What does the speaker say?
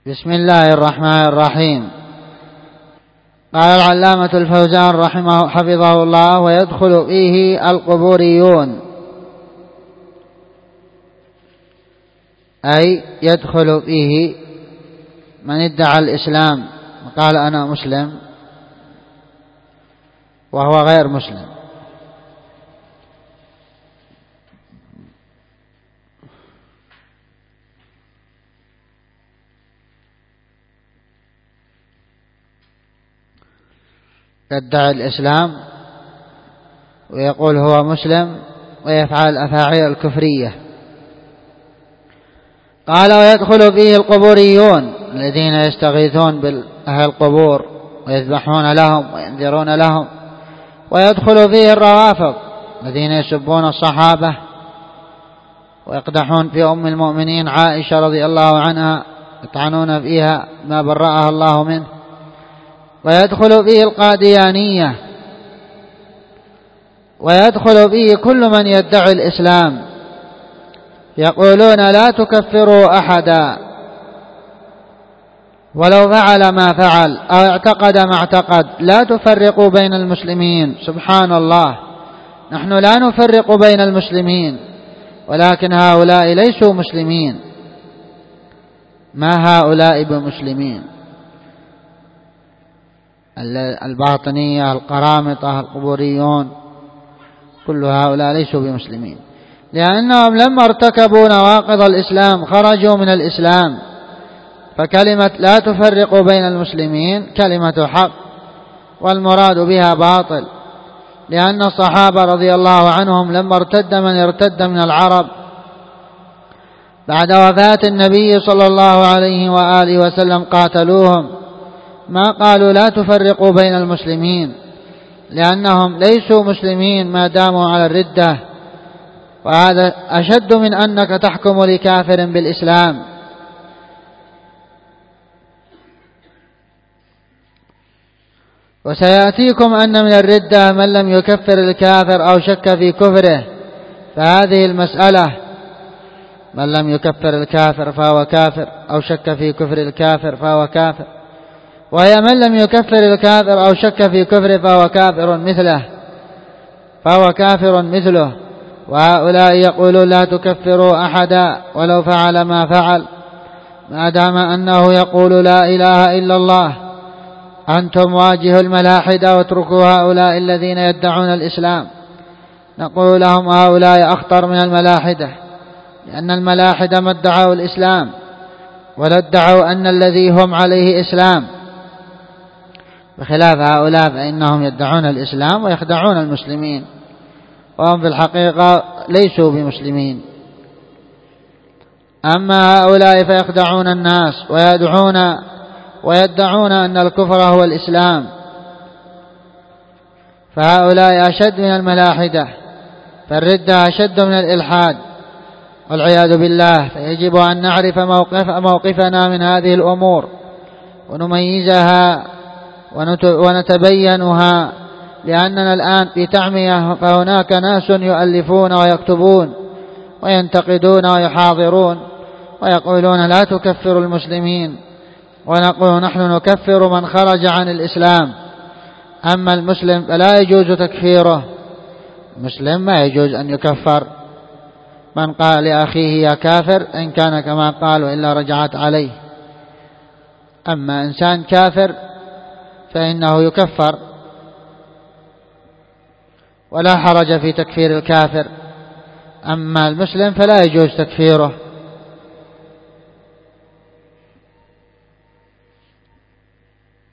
بسم الله الرحمن الرحيم. قال العلامة الفوزان حفظه الله: ويدخل فيه القبوريون، أي يدخل فيه من ادعى الإسلام وقال أنا مسلم وهو غير مسلم. يدعي الإسلام ويقول هو مسلم ويفعل الأفاعيل الكفرية. قال: ويدخل فيه القبوريون الذين يستغيثون بأهل القبور ويذبحون لهم وينذرون لهم. ويدخل فيه الروافض الذين يسبون الصحابة ويقدحون في أم المؤمنين عائشة رضي الله عنها، يطعنون فيها ما برأها الله منه. ويدخل فيه القاديانية، ويدخل فيه كل من يدعي الإسلام، يقولون لا تكفروا أحدا ولو فعل ما فعل أو اعتقد ما اعتقد، لا تفرقوا بين المسلمين. سبحان الله، نحن لا نفرق بين المسلمين، ولكن هؤلاء ليسوا مسلمين. ما هؤلاء بمسلمين؟ الباطنية، القرامطة، القبوريون، كل هؤلاء ليسوا بمسلمين، لأنهم لما ارتكبوا نواقض الإسلام خرجوا من الإسلام. فكلمة لا تفرقوا بين المسلمين كلمة حق، والمراد بها باطل، لأن الصحابة رضي الله عنهم لما ارتد من ارتد من العرب بعد وفاة النبي صلى الله عليه وآله وسلم قاتلوهم، ما قالوا لا تفرقوا بين المسلمين، لأنهم ليسوا مسلمين ما داموا على الردة، وهذا أشد من أنك تحكم لكافر بالإسلام. وسيأتيكم أن من الردة من لم يكفر الكافر أو شك في كفره، فهذه المسألة من لم يكفر الكافر فهو كافر أو شك في كفر الكافر فهو كافر، وهي من لم يكفر الكافر أو شك في كفره فهو كافر مثله. وهؤلاء يقولون لا تكفروا أحدا ولو فعل ما فعل، ما دام أنه يقول لا إله إلا الله. أنتم واجهوا الملاحدة واتركوا هؤلاء الذين يدعون الإسلام. نقول لهم هؤلاء أخطر من الملاحدة، لأن الملاحدة ما ادعوا الإسلام ولا ادعوا أن الذي هم عليه إسلام، بخلاف هؤلاء فإنهم يدعون الإسلام ويخدعون المسلمين، وهم في الحقيقة ليسوا بمسلمين. أما هؤلاء فيخدعون الناس ويدعون أن الكفر هو الإسلام، فهؤلاء أشد من الملاحدة، فالردة أشد من الإلحاد والعياذ بالله. فيجب أن نعرف موقفنا من هذه الأمور ونميزها ونتبينها، لأننا الآن في تعمية، فهناك ناس يؤلفون ويكتبون وينتقدون ويحاضرون ويقولون لا تكفروا المسلمين، ونقول نحن نكفر من خرج عن الإسلام. أما المسلم فلا يجوز تكفيره، المسلم ما يجوز أن يكفر. من قال لأخيه يا كافر إن كان كما قال إلا رجعت عليه. أما إنسان كافر فإنه يكفر ولا حرج في تكفير الكافر، أما المسلم فلا يجوز تكفيره.